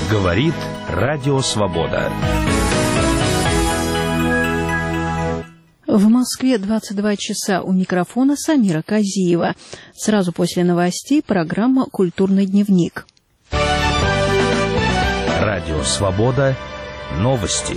Говорит Радио Свобода. В Москве 22 часа, у микрофона Самира Казиева. Сразу после новостей программа «Культурный дневник». Радио Свобода. Новости.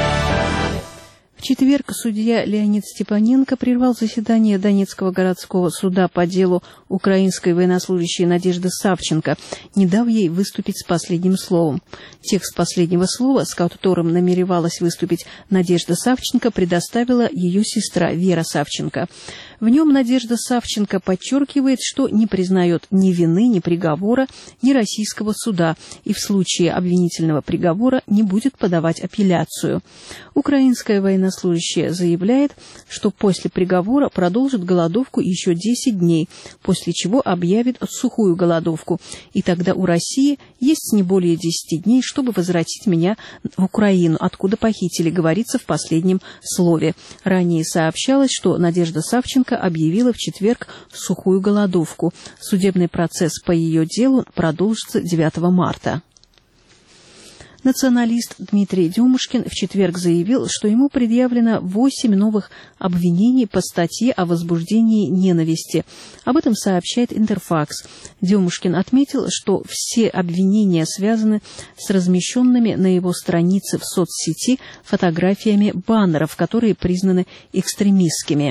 В четверг судья Леонид Степаненко прервал заседание Донецкого городского суда по делу украинской военнослужащей Надежды Савченко, не дав ей выступить с последним словом. Текст последнего слова, с которым намеревалась выступить Надежда Савченко, предоставила ее сестра Вера Савченко. В нем Надежда Савченко подчеркивает, что не признает ни вины, ни приговора, ни российского суда и в случае обвинительного приговора не будет подавать апелляцию. Украинская военнослужащая заявляет, что после приговора продолжит голодовку еще 10 дней, после чего объявит сухую голодовку. И тогда у России есть не более 10 дней, чтобы возвратить меня в Украину, откуда похитили, говорится в последнем слове. Ранее сообщалось, что Надежда Савченко объявила в четверг сухую голодовку. Судебный процесс по ее делу продолжится 9 марта. Националист Дмитрий Демушкин в четверг заявил, что ему предъявлено 8 новых обвинений по статье о возбуждении ненависти. Об этом сообщает Интерфакс. Демушкин отметил, что все обвинения связаны с размещенными на его странице в соцсети фотографиями баннеров, которые признаны экстремистскими.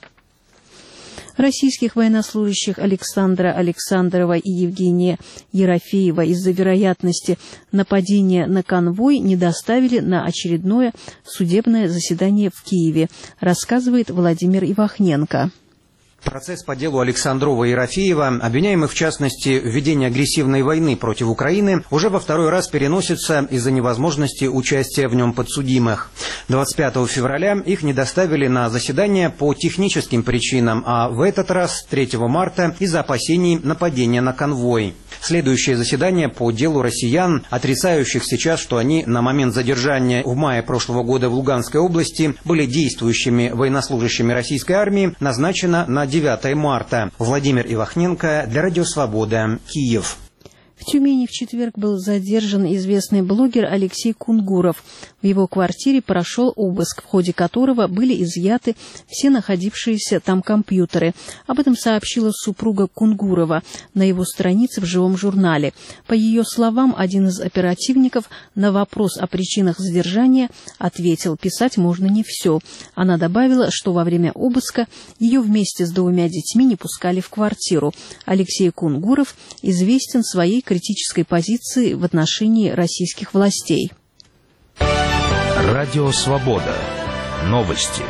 Российских военнослужащих Александра Александрова и Евгения Ерофеева из-за вероятности нападения на конвой не доставили на очередное судебное заседание в Киеве, рассказывает Владимир Ивахненко. Процесс по делу Александрова и Ерофеева, обвиняемых в частности в ведении агрессивной войны против Украины, уже во второй раз переносится из-за невозможности участия в нем подсудимых. 25 февраля их не доставили на заседание по техническим причинам, а в этот раз 3 марта из-за опасений нападения на конвой. Следующее заседание по делу россиян, отрицающих сейчас, что они на момент задержания в мае прошлого года в Луганской области были действующими военнослужащими российской армии, назначено на 9 марта. Владимир Ивахненко для Радио Свобода, Киев. В Тюмени в четверг был задержан известный блогер Алексей Кунгуров. В его квартире прошел обыск, в ходе которого были изъяты все находившиеся там компьютеры. Об этом сообщила супруга Кунгурова на его странице в живом журнале. По ее словам, один из оперативников на вопрос о причинах задержания ответил: писать можно не все. Она добавила, что во время обыска ее вместе с 2 детьми не пускали в квартиру. Алексей Кунгуров известен своей критической позиции в отношении российских властей. Радио Свобода. Новости.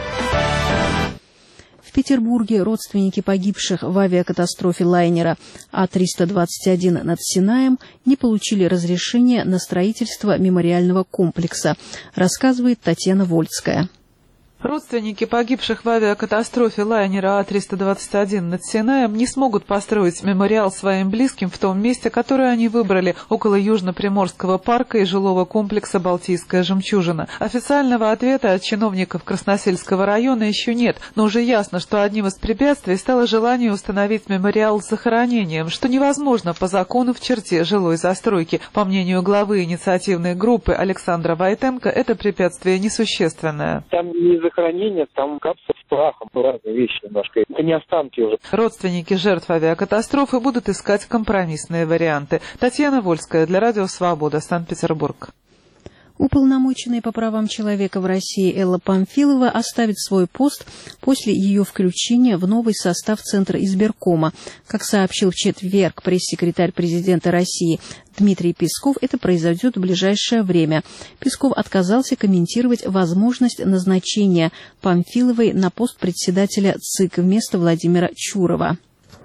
В Петербурге родственники погибших в авиакатастрофе лайнера А-321 над Синаем не получили разрешения на строительство мемориального комплекса, рассказывает Татьяна Вольская. Родственники погибших в авиакатастрофе лайнера А-321 над Синаем не смогут построить мемориал своим близким в том месте, которое они выбрали, около Южно-Приморского парка и жилого комплекса «Балтийская жемчужина». Официального ответа от чиновников Красносельского района еще нет, но уже ясно, что одним из препятствий стало желание установить мемориал с захоронением, что невозможно по закону в черте жилой застройки. По мнению главы инициативной группы Александра Войтенко, это препятствие несущественное. Там не захоронение, там капсула с прахом, разные вещи немножко. Это не останки уже. Родственники жертв авиакатастрофы будут искать компромиссные варианты. Татьяна Вольская для Радио Свобода, Санкт-Петербург. Уполномоченная по правам человека в России Элла Памфилова оставит свой пост после ее включения в новый состав Центра избиркома. Как сообщил в четверг пресс-секретарь президента России Дмитрий Песков, это произойдет в ближайшее время. Песков отказался комментировать возможность назначения Памфиловой на пост председателя ЦИК вместо Владимира Чурова.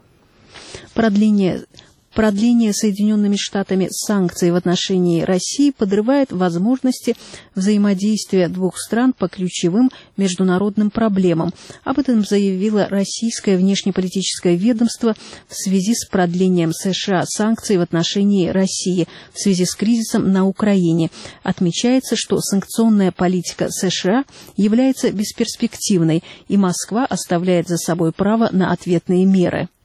Продление Соединенными Штатами санкций в отношении России подрывает возможности взаимодействия двух стран по ключевым международным проблемам. Об этом заявило российское внешнеполитическое ведомство в связи с продлением США санкций в отношении России в связи с кризисом на Украине. Отмечается, что санкционная политика США является бесперспективной, и Москва оставляет за собой право на ответные меры.